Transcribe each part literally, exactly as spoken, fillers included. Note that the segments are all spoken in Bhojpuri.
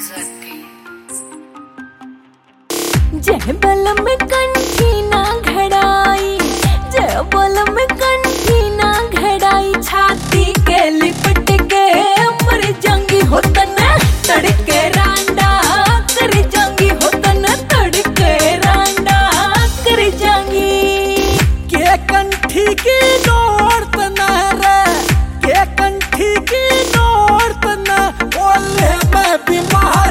जय बल में कंठी ना घड़ाई, जय बल में कंठी ना घड़ाई, छाती के लिपट के मर जाऊंगी हो तना तड़के रांडा कर जाऊंगी हो तना तड़के रांडा कर जाऊंगी। के कंठी की नोट न रे, के कंठी की नोट न बोले मैं बीमार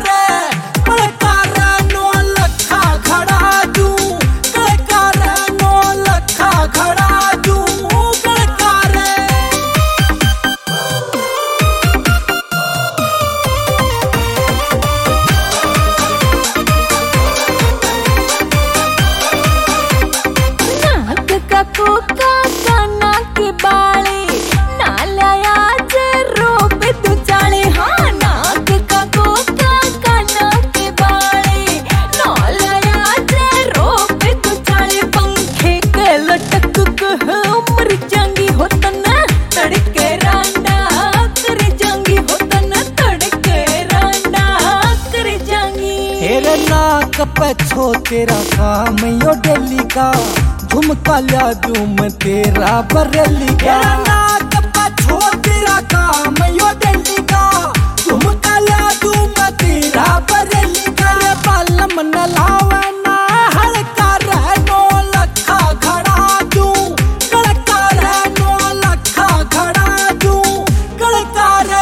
कोका काना के बाले नालाया जरो पे तू चाले। हाँ नाक का कोका काना के बाले नालाया जरो पे तू चाले, पंखे के लटक के मर जाऊंगी हो तना तड़के रांडा कर जाऊंगी हो तना तड़के रांडा कर जाऊंगी। तेरे नाक पे छो तेरा काम यो डेली का, झुमका ला दूं मैं तेरा बरेली का। तेरा नाक पे छो तेरा काम यो डेली का, झुमका ला दूं मैं तेरा बरेली का। ये बालम न लावे ना हड़का रह नो लखा खड़ा दूं, गड़का रह नो लखा खड़ा दूं, गड़का रे।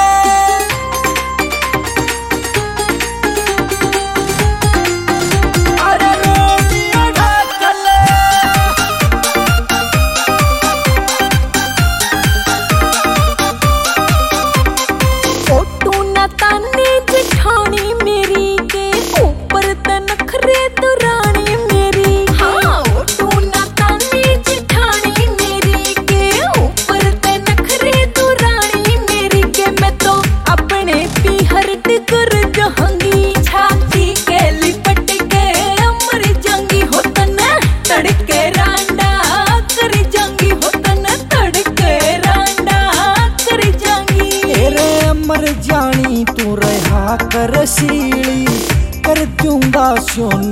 अरे रोमियो ढकले ताने जेठानी मेरी के ऊपर तनखरे दुरानी मेरी। हाँ ओटू ना ताने जेठानी मेरी के ऊपर तनखरे दुरानी मेरी के, मैं तो अपने पीहर टिकर जहांगी, छाती के लिपट के मर जाऊंगी हो तना तड़के रांडा कर जाऊंगी हो तना तड़के रांडा कर जाऊंगी। तेरे मर जानी तू रहा कर सीली कर दूंगा सोना